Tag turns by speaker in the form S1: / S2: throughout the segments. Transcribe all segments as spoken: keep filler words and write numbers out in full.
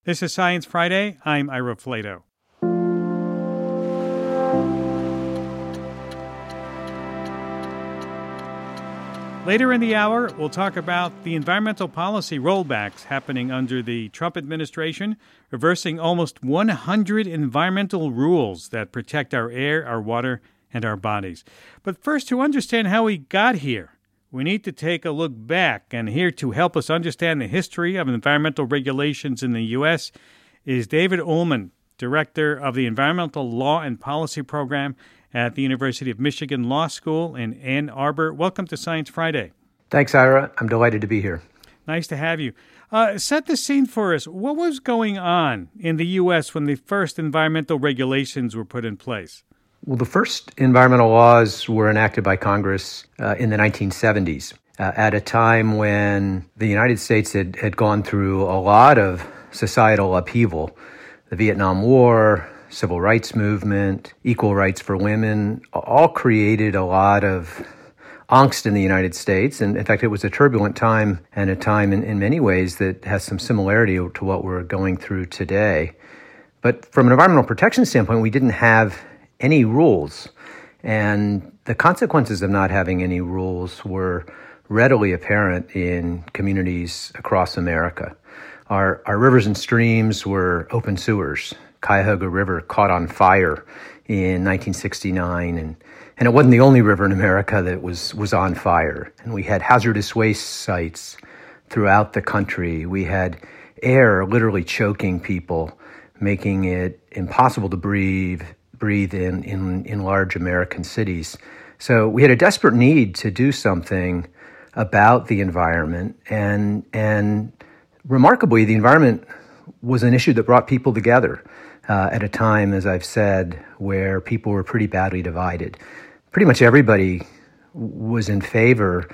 S1: This is Science Friday. I'm Ira Flato. Later in the hour, we'll talk about the environmental policy rollbacks happening under the Trump administration, reversing almost one hundred environmental rules that protect our air, our water, and our bodies. But first, to understand how we got here, we need to take a look back, and here to help us understand the history of environmental regulations in the U S is David Ullman, Director of the Environmental Law and Policy Program at the University of Michigan Law School in Ann Arbor. Welcome to Science Friday.
S2: Thanks, Ira. I'm delighted to be here.
S1: Nice to have you. Uh, set the scene for us. What was going on in the U S when the first environmental regulations were put in place?
S2: Well, the first environmental laws were enacted by Congress uh, in the nineteen seventies, uh, at a time when the United States had, had gone through a lot of societal upheaval. The Vietnam War, civil rights movement, equal rights for women, all created a lot of angst in the United States. And in fact, it was a turbulent time and a time in, in many ways that has some similarity to what we're going through today. But from an environmental protection standpoint, we didn't have any rules. And the consequences of not having any rules were readily apparent in communities across America. Our, our rivers and streams were open sewers. Cuyahoga River caught on fire in nineteen sixty-nine, and, and it wasn't the only river in America that was, was on fire. And we had hazardous waste sites throughout the country. We had air literally choking people, making it impossible to breathe breathe in, in, in large American cities. So we had a desperate need to do something about the environment. And, and remarkably, the environment was an issue that brought people together uh, at a time, as I've said, where people were pretty badly divided. Pretty much everybody was in favor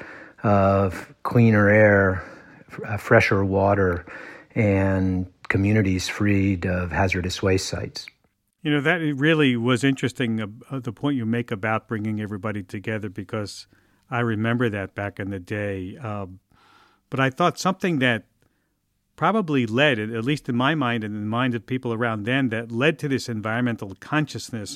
S2: of cleaner air, uh, fresher water, and communities freed of hazardous waste sites.
S1: You know, that really was interesting, uh, the point you make about bringing everybody together, because I remember that back in the day. Um, but I thought something that probably led, at least in my mind and in the mind of people around then, that led to this environmental consciousness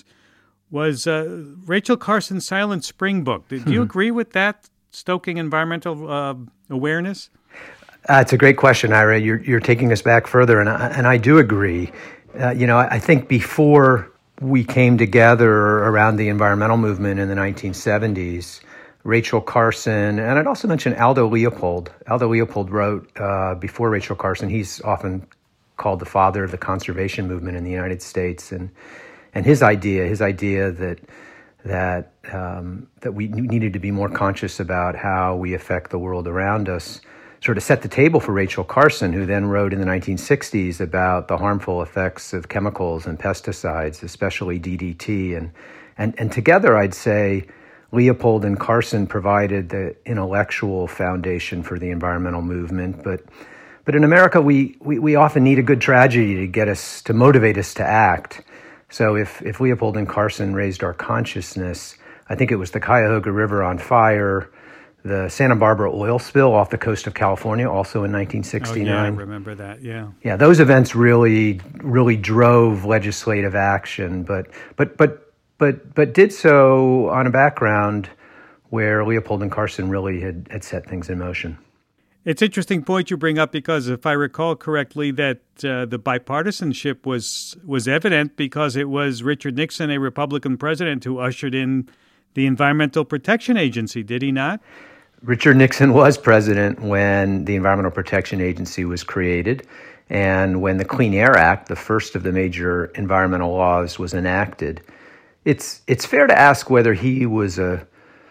S1: was uh, Rachel Carson's Silent Spring book. Do you agree with that, stoking environmental uh, awareness?
S2: Uh, it's a great question, Ira. You're, you're taking us back further, and I, and I do agree. Uh, you know, I think before we came together around the environmental movement in the nineteen seventies, Rachel Carson, and I'd also mention Aldo Leopold. Aldo Leopold wrote uh, before Rachel Carson. He's often called the father of the conservation movement in the United States, and and his idea, his idea that that um, that we needed to be more conscious about how we affect the world around us, sort of set the table for Rachel Carson, who then wrote in the nineteen sixties about the harmful effects of chemicals and pesticides, especially D D T. And, and, and together, I'd say, Leopold and Carson provided the intellectual foundation for the environmental movement. But but in America, we, we, we often need a good tragedy to get us, to motivate us to act. So if, if Leopold and Carson raised our consciousness, I think it was the Cuyahoga River on fire, the Santa Barbara oil spill off the coast of California, also in nineteen sixty-nine.
S1: Oh, yeah, I remember that, yeah.
S2: Yeah, those events really, really drove legislative action, but but but but but did so on a background where Leopold and Carson really had, had set things in motion.
S1: It's an interesting point you bring up, because if I recall correctly, that uh, the bipartisanship was was evident because it was Richard Nixon, a Republican president, who ushered in the Environmental Protection Agency, did he not?
S2: Richard Nixon was president when the Environmental Protection Agency was created, and when the Clean Air Act, the first of the major environmental laws, was enacted. It's it's fair to ask whether he was a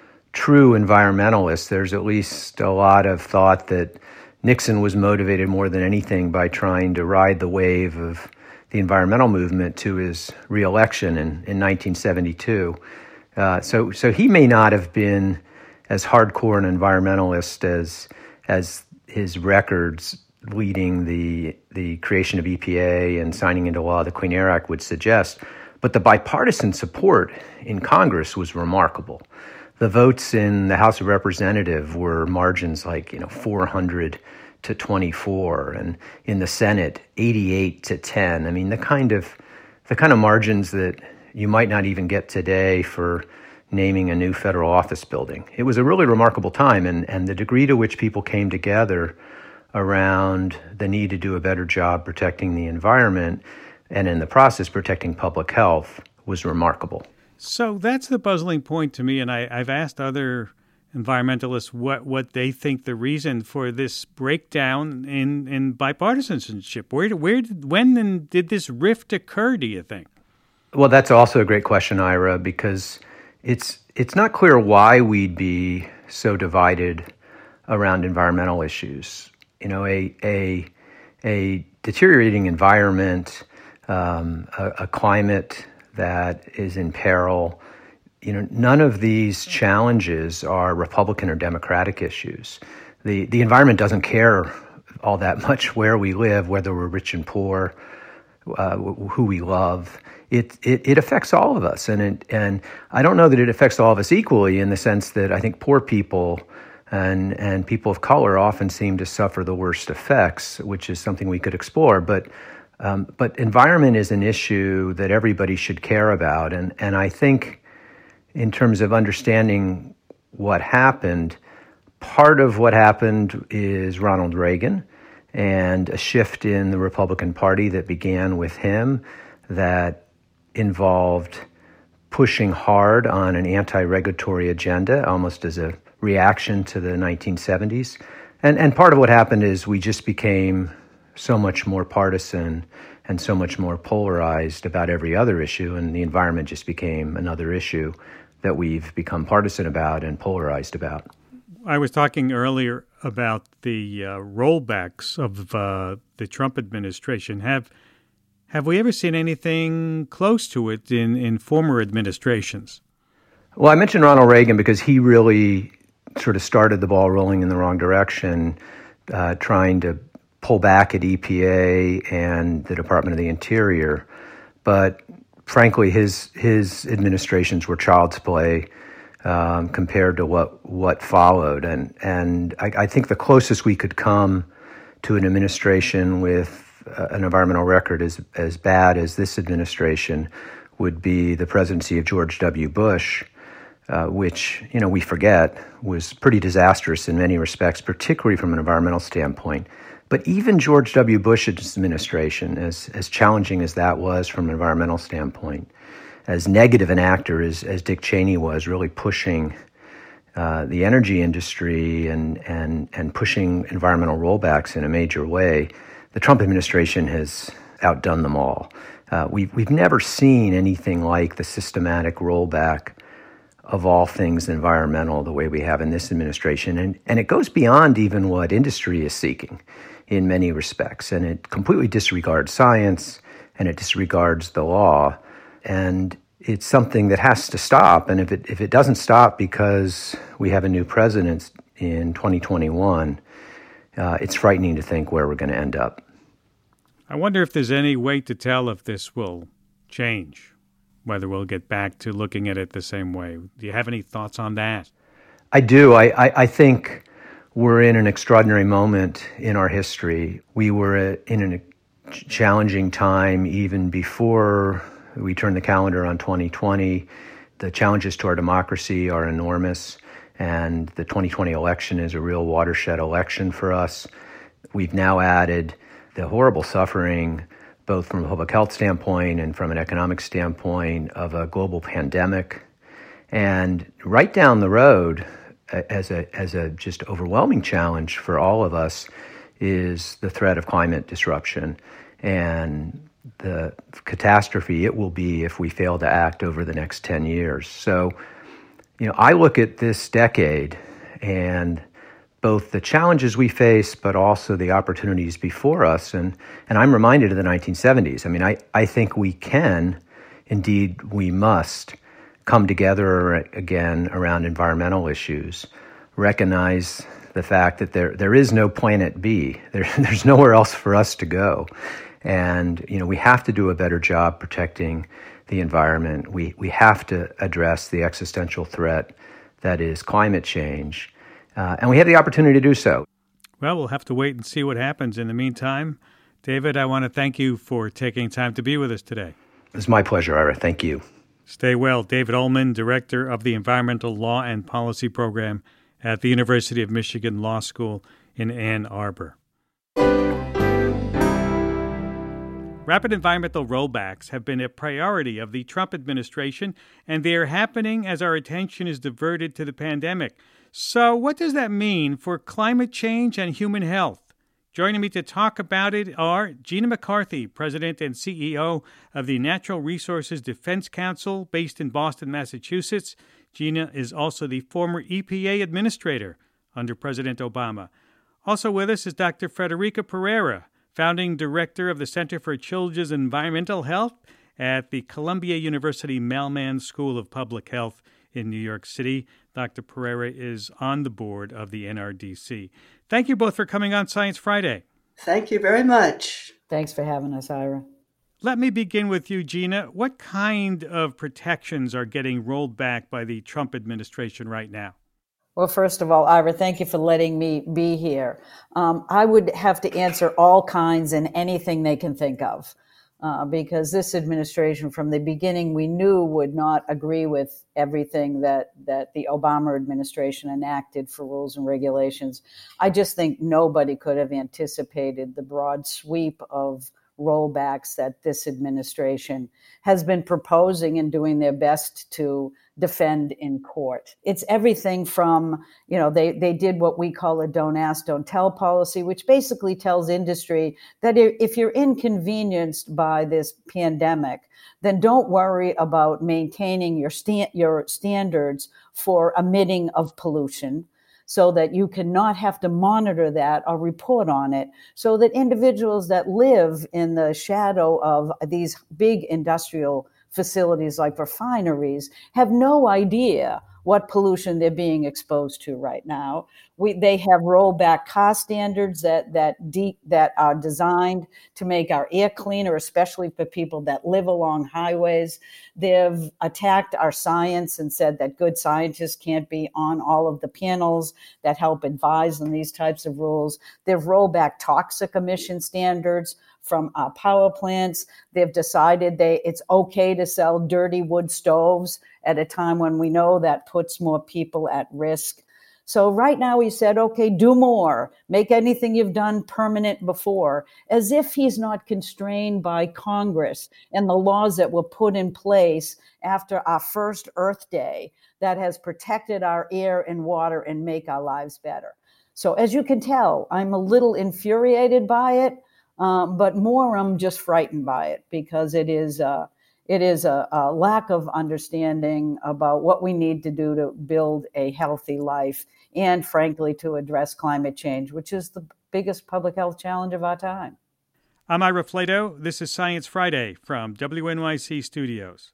S2: true environmentalist. There's at least a lot of thought that Nixon was motivated more than anything by trying to ride the wave of the environmental movement to his reelection in, in nineteen seventy-two. Uh, so so he may not have been as hardcore an environmentalist as as his records leading the the creation of E P A and signing into law the Clean Air Act would suggest. But the bipartisan support in Congress was remarkable. The votes in the House of Representatives were margins like, you know, four hundred to twenty-four, and in the Senate, eighty-eight to ten. I mean, the kind of the kind of margins that you might not even get today for naming a new federal office building. It was a really remarkable time, and, and the degree to which people came together around the need to do a better job protecting the environment and in the process protecting public health was remarkable.
S1: So that's the puzzling point to me, and I, I've asked other environmentalists what, what they think the reason for this breakdown in, in bipartisanship. Where, where did, when and did this rift occur, do you think?
S2: Well, that's also a great question, Ira, because it's it's not clear why we'd be so divided around environmental issues. You know, a a a deteriorating environment, um, a, a climate that is in peril. You know, none of these challenges are Republican or Democratic issues. The the environment doesn't care all that much where we live, whether we're rich and poor, uh, who we love. It, it it affects all of us, and it, and I don't know that it affects all of us equally in the sense that I think poor people and and people of color often seem to suffer the worst effects, which is something we could explore. But um, but environment is an issue that everybody should care about, and and I think in terms of understanding what happened, part of what happened is Ronald Reagan and a shift in the Republican Party that began with him that involved pushing hard on an anti-regulatory agenda, almost as a reaction to the nineteen seventies. And and part of what happened is we just became so much more partisan and so much more polarized about every other issue, and the environment just became another issue that we've become partisan about and polarized about.
S1: I was talking earlier about the uh, rollbacks of uh, the Trump administration. Have Have we ever seen anything close to it in, in former administrations?
S2: Well, I mentioned Ronald Reagan because he really sort of started the ball rolling in the wrong direction, uh, trying to pull back at E P A and the Department of the Interior. But frankly, his his administrations were child's play um, compared to what what followed. And and I, I think the closest we could come to an administration with uh, an environmental record as as bad as this administration would be the presidency of George W. Bush, uh, which, you know, we forget was pretty disastrous in many respects, particularly from an environmental standpoint. But even George W. Bush's administration, as, as challenging as that was from an environmental standpoint, as negative an actor as, as Dick Cheney was, really pushing uh, the energy industry and, and, and pushing environmental rollbacks in a major way, the Trump administration has outdone them all. Uh, we've, we've never seen anything like the systematic rollback of all things environmental the way we have in this administration. And, and it goes beyond even what industry is seeking in many respects. And it completely disregards science, and it disregards the law. And it's something that has to stop. And if it if it doesn't stop because we have a new president in twenty twenty-one, uh, it's frightening to think where we're going to end up.
S1: I wonder if there's any way to tell if this will change, whether we'll get back to looking at it the same way. Do you have any thoughts on that?
S2: I do. I, I, I think we're in an extraordinary moment in our history. We were in a challenging time even before we turned the calendar on twenty twenty. The challenges to our democracy are enormous, and the twenty twenty election is a real watershed election for us. We've now added the horrible suffering, both from a public health standpoint and from an economic standpoint, of a global pandemic. And right down the road, as a as a just overwhelming challenge for all of us, is the threat of climate disruption and the catastrophe it will be if we fail to act over the next ten years. So, you know, I look at this decade and both the challenges we face, but also the opportunities before us. And, and I'm reminded of the nineteen seventies. I mean, I, I think we can, indeed we must, come together again around environmental issues, recognize the fact that there there is no planet B. There, there's nowhere else for us to go. And, you know, we have to do a better job protecting the environment. We, we have to address the existential threat that is climate change. Uh, and we have the opportunity to do so.
S1: Well, we'll have to wait and see what happens. In the meantime, David, I want to thank you for taking time to be with us today.
S2: It's my pleasure, Ira. Thank you.
S1: Stay well. David Ullman, Director of the Environmental Law and Policy Program at the University of Michigan Law School in Ann Arbor. Rapid environmental rollbacks have been a priority of the Trump administration, and they are happening as our attention is diverted to the pandemic. So what does that mean for climate change and human health? Joining me to talk about it are Gina McCarthy, President and C E O of the Natural Resources Defense Council based in Boston, Massachusetts. Gina is also the former E P A administrator under President Obama. Also with us is Doctor Frederica Pereira, founding director of the Center for Children's Environmental Health at the Columbia University Mailman School of Public Health in New York City. Doctor Pereira is on the board of the N R D C. Thank you both for coming on Science Friday.
S3: Thank you very much.
S4: Thanks for having us, Ira.
S1: Let me begin with you, Gina. What kind of protections are getting rolled back by the Trump administration right now?
S4: Well, first of all, Ira, thank you for letting me be here. Um, I would have to answer all kinds and anything they can think of. Uh, because this administration, from the beginning, we knew would not agree with everything that, that the Obama administration enacted for rules and regulations. I just think nobody could have anticipated the broad sweep of rollbacks that this administration has been proposing and doing their best to defend in court. It's everything from, you know, they, they did what we call a don't ask, don't tell policy, which basically tells industry that if you're inconvenienced by this pandemic, then don't worry about maintaining your sta- your standards for emitting of pollution, so that you cannot have to monitor that or report on it, so that individuals that live in the shadow of these big industrial facilities like refineries have no idea what pollution they're being exposed to right now. We, they have rolled back car standards that that deep, that are designed to make our air cleaner, especially for people that live along highways. They've attacked our science and said that good scientists can't be on all of the panels that help advise on these types of rules. They've rolled back toxic emission standards from our power plants. They've decided they it's okay to sell dirty wood stoves at a time when we know that puts more people at risk. So right now he said, okay, do more, make anything you've done permanent before, as if he's not constrained by Congress and the laws that were put in place after our first Earth Day that has protected our air and water and make our lives better. So as you can tell, I'm a little infuriated by it. Um, but more, I'm just frightened by it because it is uh, it is a, a lack of understanding about what we need to do to build a healthy life and, frankly, to address climate change, which is the biggest public health challenge of our time.
S1: I'm Ira Flato. This is Science Friday from W N Y C Studios.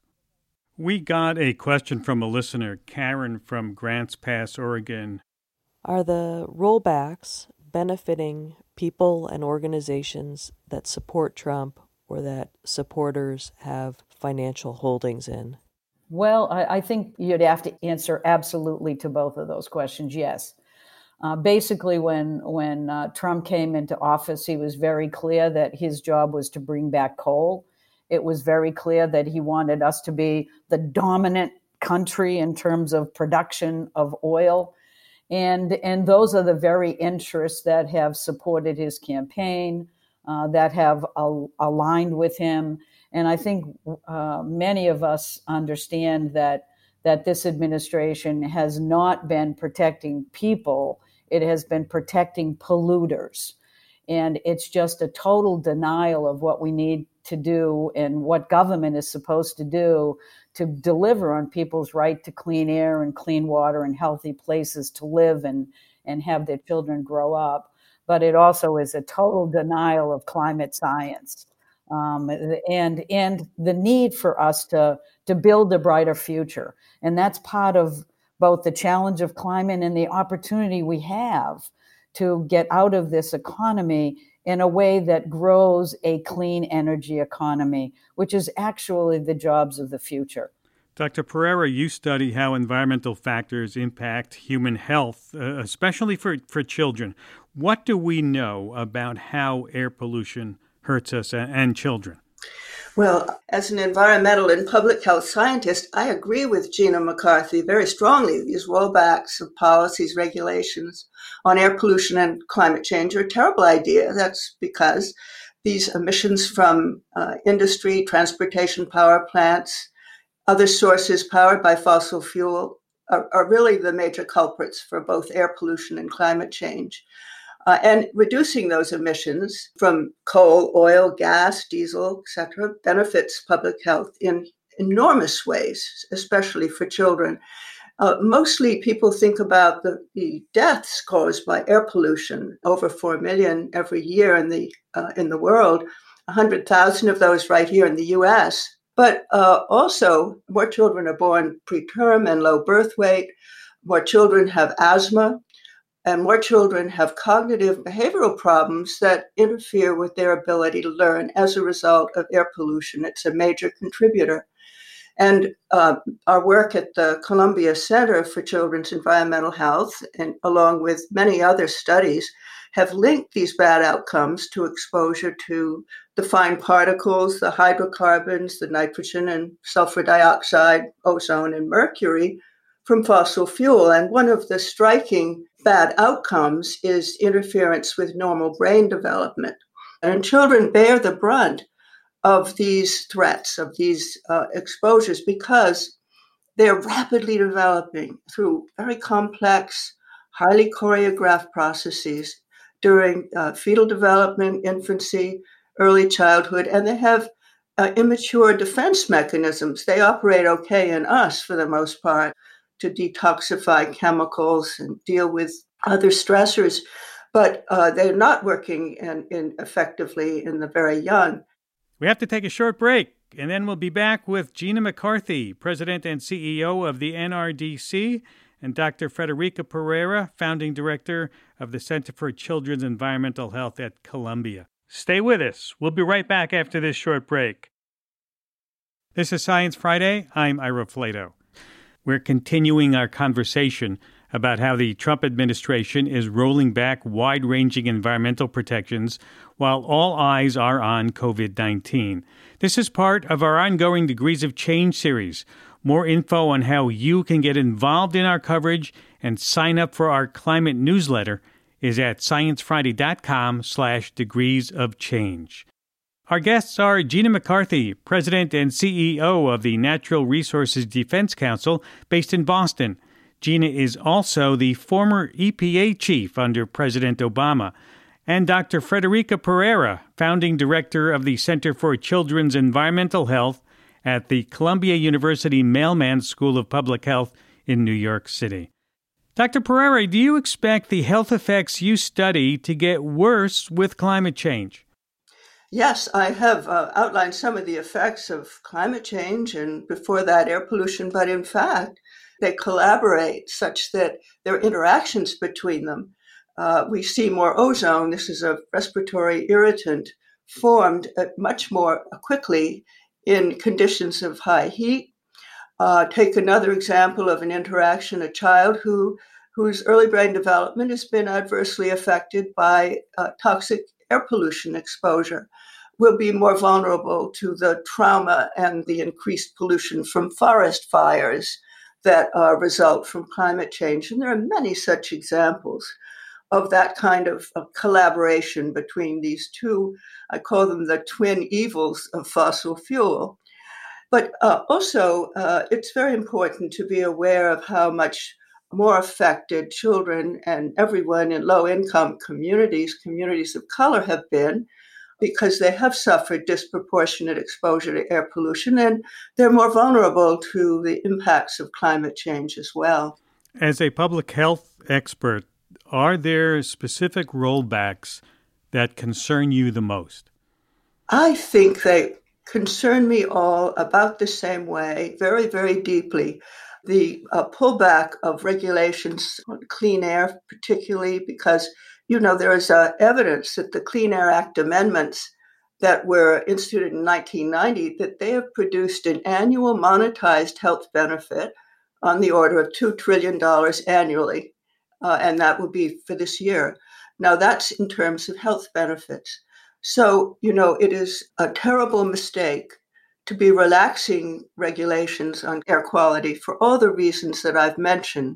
S1: We got a question from a listener, Karen from Grants Pass, Oregon.
S5: Are the rollbacks benefiting people and organizations that support Trump or that supporters have financial holdings in?
S4: Well, I, I think you'd have to answer absolutely to both of those questions, yes. Uh, basically, when, when uh, Trump came into office, he was very clear that his job was to bring back coal. It was very clear that he wanted us to be the dominant country in terms of production of oil. And, and those are the very interests that have supported his campaign, uh, that have al- aligned with him. And I think uh, many of us understand that, that this administration has not been protecting people. It has been protecting polluters. And it's just a total denial of what we need to do and what government is supposed to do to deliver on people's right to clean air and clean water and healthy places to live and, and have their children grow up. But it also is a total denial of climate science um, and, and the need for us to, to build a brighter future. And that's part of both the challenge of climate and the opportunity we have to get out of this economy in a way that grows a clean energy economy, which is actually the jobs of the future.
S1: Doctor Pereira, you study how environmental factors impact human health, uh, especially for, for children. What do we know about how air pollution hurts us and, and children?
S3: Well, as an environmental and public health scientist, I agree with Gina McCarthy very strongly. These rollbacks of policies, regulations on air pollution and climate change are a terrible idea. That's because these emissions from uh, industry, transportation, power plants, other sources powered by fossil fuel are, are really the major culprits for both air pollution and climate change. Uh, and reducing those emissions from coal, oil, gas, diesel, et cetera, benefits public health in enormous ways, especially for children. Uh, mostly people think about the, the deaths caused by air pollution, over four million every year in the, uh, in the world, one hundred thousand of those right here in the U S. But uh, also, more children are born preterm and low birth weight, more children have asthma, and more children have cognitive behavioral problems that interfere with their ability to learn as a result of air pollution. It's a major contributor. And uh, our work at the Columbia Center for Children's Environmental Health, and along with many other studies, have linked these bad outcomes to exposure to the fine particles, the hydrocarbons, the nitrogen and sulfur dioxide, ozone, and mercury from fossil fuel. And one of the striking bad outcomes is interference with normal brain development. And children bear the brunt of these threats, of these uh, exposures, because they're rapidly developing through very complex, highly choreographed processes during uh, fetal development, infancy, early childhood, and they have uh, immature defense mechanisms. They operate okay in us, for the most part, to detoxify chemicals and deal with other stressors, but uh, they're not working in, in effectively in the very young.
S1: We have to take a short break, and then we'll be back with Gina McCarthy, President and C E O of the N R D C, and Doctor Frederica Pereira, Founding Director of the Center for Children's Environmental Health at Columbia. Stay with us. We'll be right back after this short break. This is Science Friday. I'm Ira Flato. We're continuing our conversation about how the Trump administration is rolling back wide-ranging environmental protections while all eyes are on covid nineteen. This is part of our ongoing Degrees of Change series. More info on how you can get involved in our coverage and sign up for our climate newsletter is at sciencefriday.com slash degrees of change. Our guests are Gina McCarthy, President and C E O of the Natural Resources Defense Council based in Boston. Gina is also the former E P A chief under President Obama. And Doctor Frederica Pereira, Founding Director of the Center for Children's Environmental Health at the Columbia University Mailman School of Public Health in New York City. Doctor Pereira, do you expect the health effects you study to get worse with climate change?
S3: Yes, I have uh, outlined some of the effects of climate change and before that air pollution, but in fact, they collaborate such that there are interactions between them. Uh, we see more ozone. This is a respiratory irritant formed uh, much more quickly in conditions of high heat. Uh, take another example of an interaction, a child who whose early brain development has been adversely affected by uh, toxic air pollution exposure will be more vulnerable to the trauma and the increased pollution from forest fires that uh, result from climate change. And there are many such examples of that kind of, of collaboration between these two. I call them the twin evils of fossil fuel. But uh, also, uh, it's very important to be aware of how much more affected children and everyone in low-income communities, communities of color, have been, because they have suffered disproportionate exposure to air pollution, and they're more vulnerable to the impacts of climate change as well.
S1: As a public health expert, are there specific rollbacks that concern you the most?
S3: I think they concern me all about the same way, very, very deeply. The uh, pullback of regulations on clean air, particularly because, you know, there is uh, evidence that the Clean Air Act amendments that were instituted in nineteen ninety, that they have produced an annual monetized health benefit on the order of two trillion dollars annually. Uh, and that would be for this year. Now, that's in terms of health benefits. So, you know, it is a terrible mistake to be relaxing regulations on air quality for all the reasons that I've mentioned,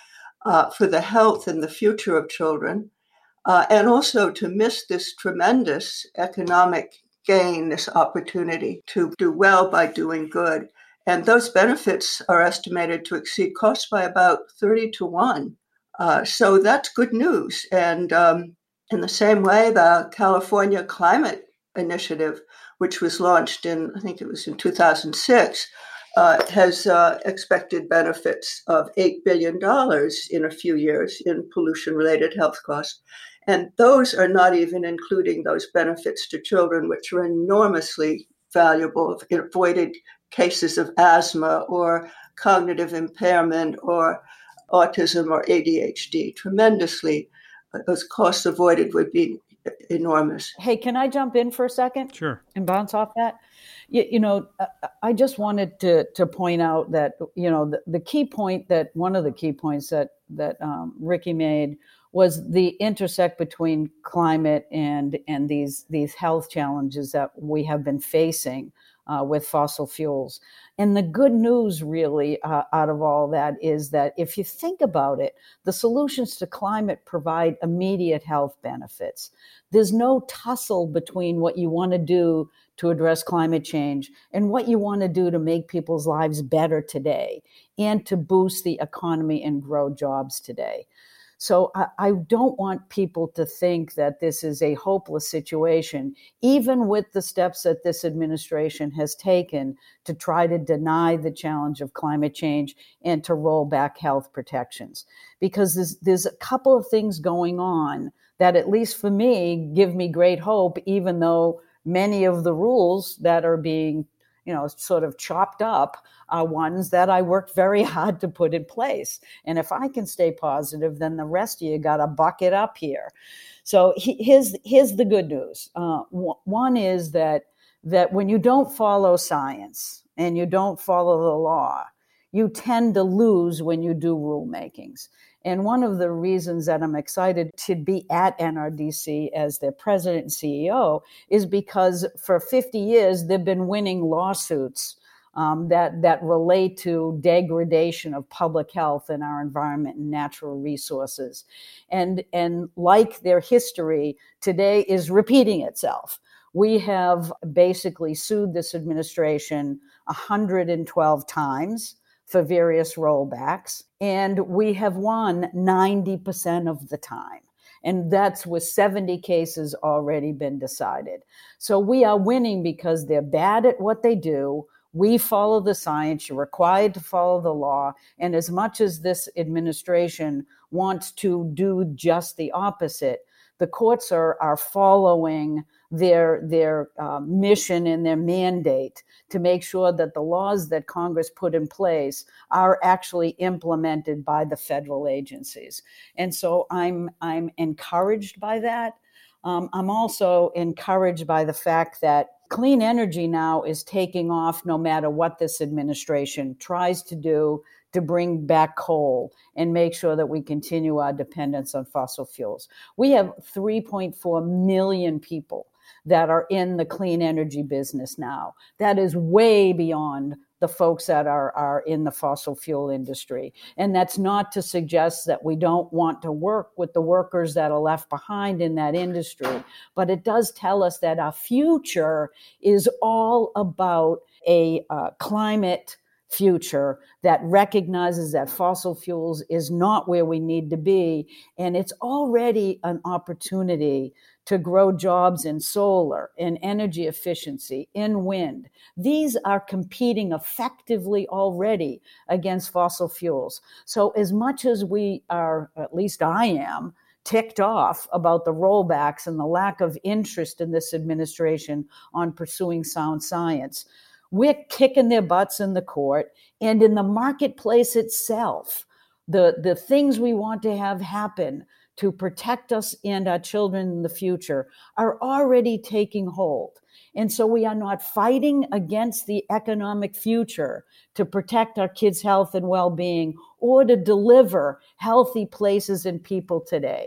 S3: uh, for the health and the future of children, uh, and also to miss this tremendous economic gain, this opportunity to do well by doing good. And those benefits are estimated to exceed costs by about thirty to one. Uh, so that's good news. And um, in the same way, the California Climate Initiative, which was launched in, I think it was in two thousand six, uh, has uh, expected benefits of eight billion dollars in a few years in pollution-related health costs. And those are not even including those benefits to children, which are enormously valuable, avoided cases of asthma or cognitive impairment or autism or A D H D. Tremendously, those costs avoided would be enormous.
S4: Hey, can I jump in for a second?
S1: Sure.
S4: And bounce off that? You, you know, I just wanted to to point out that, you know, the, the key point that one of the key points that that um, Ricky made was the intersect between climate and and these these health challenges that we have been facing uh, with fossil fuels. And the good news really uh, out of all that is that if you think about it, the solutions to climate provide immediate health benefits. There's no tussle between what you want to do to address climate change and what you want to do to make people's lives better today and to boost the economy and grow jobs today. So I, I don't want people to think that this is a hopeless situation, even with the steps that this administration has taken to try to deny the challenge of climate change and to roll back health protections. Because there's, there's a couple of things going on that, at least for me, give me great hope, even though many of the rules that are being, you know, sort of chopped up are ones that I worked very hard to put in place. And if I can stay positive, then the rest of you got to buck it up here. So he, here's, here's the good news. Uh, w- one is that, that when you don't follow science and you don't follow the law, you tend to lose when you do rulemakings. And one of the reasons that I'm excited to be at N R D C as their president and C E O is because for fifty years, they've been winning lawsuits um, that, that relate to degradation of public health and our environment and natural resources. And, and like their history, today is repeating itself. We have basically sued this administration one hundred twelve times for various rollbacks, and we have won ninety percent of the time. And that's with seventy cases already been decided. So we are winning because they're bad at what they do. We follow the science. You're required to follow the law. And as much as this administration wants to do just the opposite, the courts are, are following their, their uh, mission and their mandate to make sure that the laws that Congress put in place are actually implemented by the federal agencies. And so I'm, I'm encouraged by that. Um, I'm also encouraged by the fact that clean energy now is taking off no matter what this administration tries to do to bring back coal and make sure that we continue our dependence on fossil fuels. We have three point four million people that are in the clean energy business now. That is way beyond the folks that are, are in the fossil fuel industry. And that's not to suggest that we don't want to work with the workers that are left behind in that industry, but it does tell us that our future is all about a uh, climate future that recognizes that fossil fuels is not where we need to be. And it's already an opportunity to grow jobs in solar, in energy efficiency, in wind. These are competing effectively already against fossil fuels. So as much as we are, at least I am, ticked off about the rollbacks and the lack of interest in this administration on pursuing sound science, we're kicking their butts in the court and in the marketplace itself. The, the things we want to have happen to protect us and our children in the future are already taking hold. And so we are not fighting against the economic future to protect our kids' health and well-being or to deliver healthy places and people today.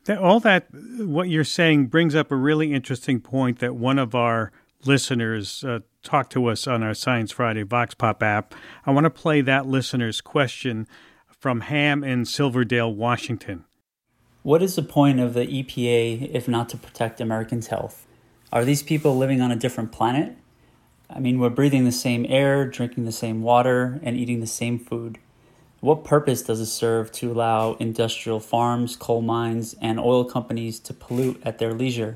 S1: That, all that, what you're saying brings up a really interesting point that one of our listeners uh, talked to us on our Science Friday Vox Pop app. I want to play that listener's question from Ham in Silverdale, Washington.
S6: What is the point of the E P A if not to protect Americans' health? Are these people living on a different planet? I mean, we're breathing the same air, drinking the same water, and eating the same food. What purpose does it serve to allow industrial farms, coal mines, and oil companies to pollute at their leisure?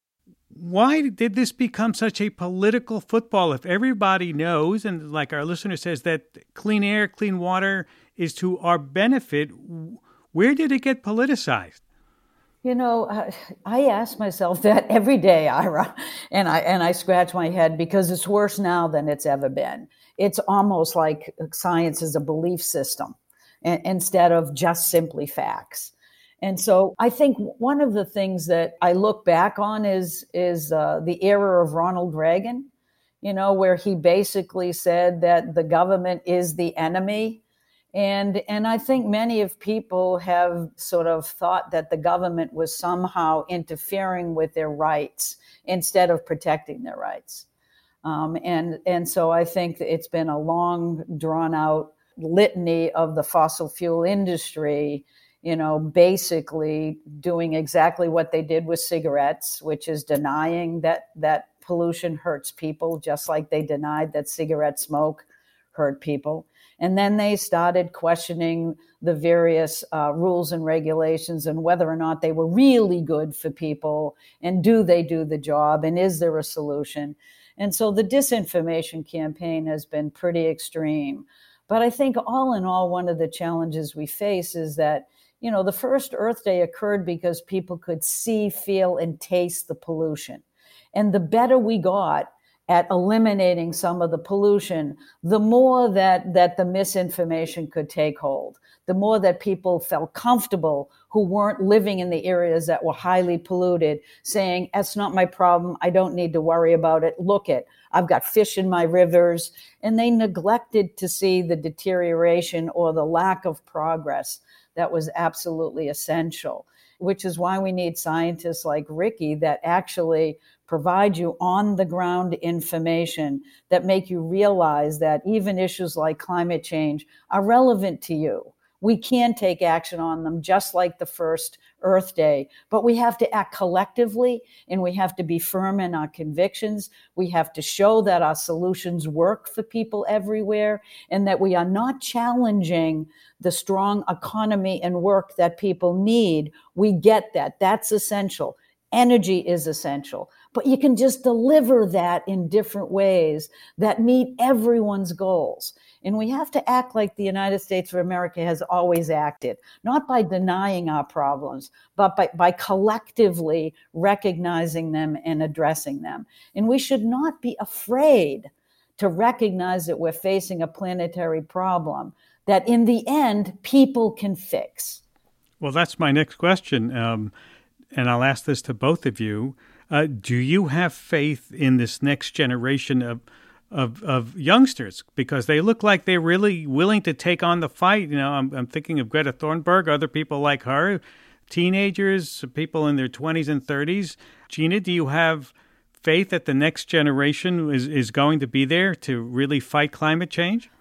S1: Why did this become such a political football if everybody knows, and like our listener says, that clean air, clean water is to our benefit? Where did it get politicized?
S4: You know, I ask myself that every day, Ira, and I and I scratch my head because it's worse now than it's ever been. It's almost like science is a belief system instead of just simply facts. And so I think one of the things that I look back on is is uh, the era of Ronald Reagan, you know, where he basically said that the government is the enemy. And and I think many of people have sort of thought that the government was somehow interfering with their rights instead of protecting their rights. Um, and and so I think that it's been a long, drawn out litany of the fossil fuel industry, you know, basically doing exactly what they did with cigarettes, which is denying that that pollution hurts people, just like they denied that cigarette smoke hurt people. And then they started questioning the various uh, rules and regulations and whether or not they were really good for people, and do they do the job, and is there a solution? And so the disinformation campaign has been pretty extreme. But I think all in all, one of the challenges we face is that, you know, the first Earth Day occurred because people could see, feel, and taste the pollution. And the better we got at eliminating some of the pollution, the more that, that the misinformation could take hold, the more that people felt comfortable who weren't living in the areas that were highly polluted, saying, that's not my problem, I don't need to worry about it, look it, I've got fish in my rivers. And they neglected to see the deterioration or the lack of progress that was absolutely essential, which is why we need scientists like Ricky that actually provide you on-the-ground information that make you realize that even issues like climate change are relevant to you. We can take action on them just like the first Earth Day, but we have to act collectively, and we have to be firm in our convictions. We have to show that our solutions work for people everywhere, and that we are not challenging the strong economy and work that people need. We get that. That's essential. Energy is essential, but you can just deliver that in different ways that meet everyone's goals. And we have to act like the United States of America has always acted, not by denying our problems, but by, by collectively recognizing them and addressing them. And we should not be afraid to recognize that we're facing a planetary problem that in the end, people can fix.
S1: Well, that's my next question. Um, and I'll ask this to both of you. Uh, do you have faith in this next generation of, of of youngsters? Because they look like they're really willing to take on the fight. You know, I'm, I'm thinking of Greta Thunberg, other people like her, teenagers, people in their twenties and thirties. Gina, do you have faith that the next generation is, is going to be there to really fight climate change?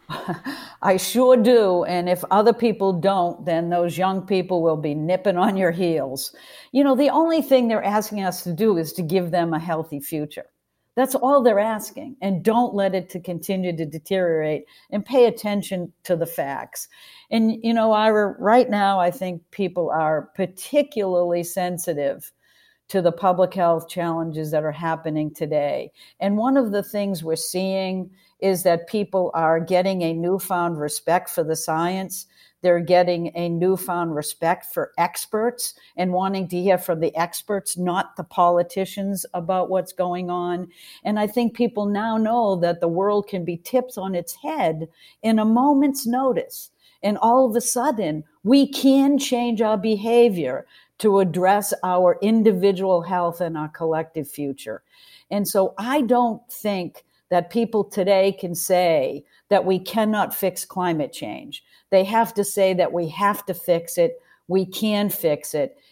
S4: I sure do. And if other people don't, then those young people will be nipping on your heels. You know, the only thing they're asking us to do is to give them a healthy future. That's all they're asking. And don't let it to continue to deteriorate, and pay attention to the facts. And, you know, Ira, right now, I think people are particularly sensitive to the public health challenges that are happening today. And one of the things we're seeing is that people are getting a newfound respect for the science. They're getting a newfound respect for experts and wanting to hear from the experts, not the politicians, about what's going on. And I think people now know that the world can be tipped on its head in a moment's notice. And all of a sudden, we can change our behavior to address our individual health and our collective future. And so I don't think that people today can say that we cannot fix climate change. They have to say that we have to fix it, we can fix it,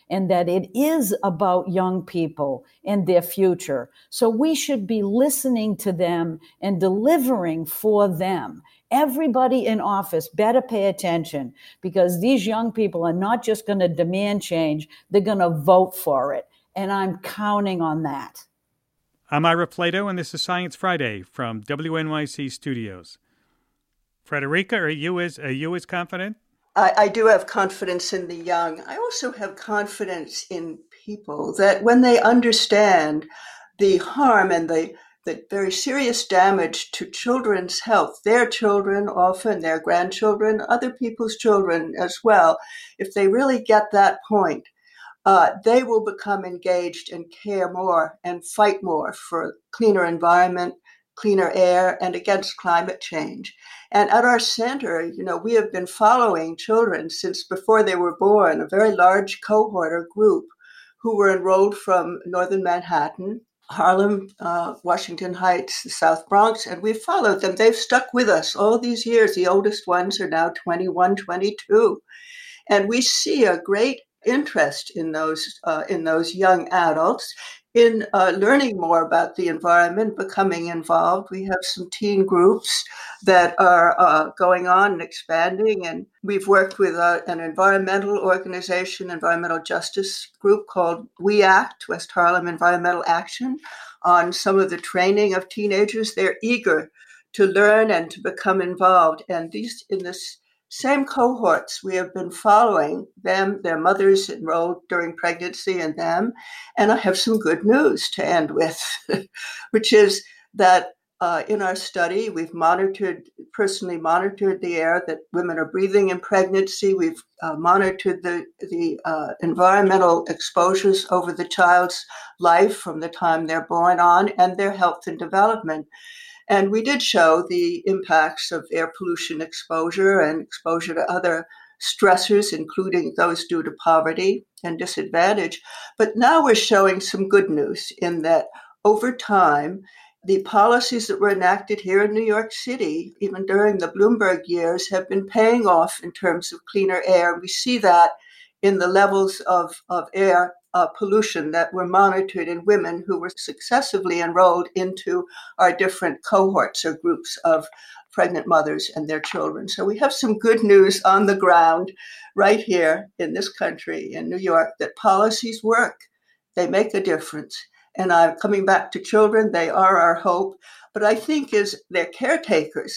S4: and that it is about young people and their future. So we should be listening to them and delivering for them. Everybody in office better pay attention, because these young people are not just going to demand change, they're going to vote for it. And I'm counting on that.
S1: I'm Ira Flatow, and this is Science Friday from W N Y C Studios. Frederica, are you as, are you as confident?
S3: I, I do have confidence in the young. I also have confidence in people that when they understand the harm and the, the very serious damage to children's health, their children, often their grandchildren, other people's children as well, if they really get that point, uh, they will become engaged and care more and fight more for cleaner environment, cleaner air, and against climate change. And at our center, you know, we have been following children since before they were born, a very large cohort or group who were enrolled from northern Manhattan, Harlem, uh, Washington Heights, the South Bronx, and we've followed them. They've stuck with us all these years. The oldest ones are now twenty-one, twenty-two. And we see a great interest in those uh, in those young adults in uh, learning more about the environment, becoming involved. We have some teen groups that are uh, going on and expanding, and we've worked with uh, an environmental organization, environmental justice group called We Act, West Harlem Environmental Action, on some of the training of teenagers. They're eager to learn and to become involved, and these in this same cohorts, we have been following them, their mothers enrolled during pregnancy and them. And I have some good news to end with, which is that uh, in our study, we've monitored, personally monitored the air that women are breathing in pregnancy. We've uh, monitored the, the uh, environmental exposures over the child's life from the time they're born on, and their health and development. And we did show the impacts of air pollution exposure and exposure to other stressors, including those due to poverty and disadvantage. But now we're showing some good news in that over time, the policies that were enacted here in New York City, even during the Bloomberg years, have been paying off in terms of cleaner air. We see that in the levels of, of air Uh, pollution that were monitored in women who were successively enrolled into our different cohorts or groups of pregnant mothers and their children. So we have some good news on the ground right here in this country, in New York, that policies work. They make a difference. And I'm coming back to children. They are our hope. But I think as their caretakers,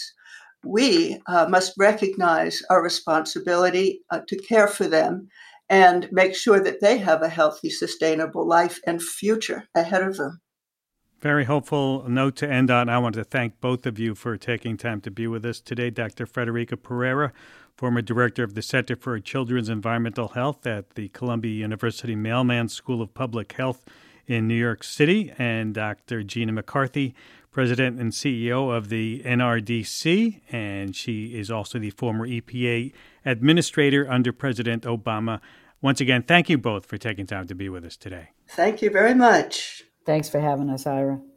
S3: we uh, must recognize our responsibility uh, to care for them and make sure that they have a healthy, sustainable life and future ahead of them.
S1: Very hopeful note to end on. I want to thank both of you for taking time to be with us today. Doctor Frederica Pereira, former director of the Center for Children's Environmental Health at the Columbia University Mailman School of Public Health in New York City, and Doctor Gina McCarthy, president and C E O of the N R D C, and she is also the former E P A administrator under President Obama. Once again, thank you both for taking time to be with us today.
S3: Thank you very much.
S4: Thanks for having us, Ira.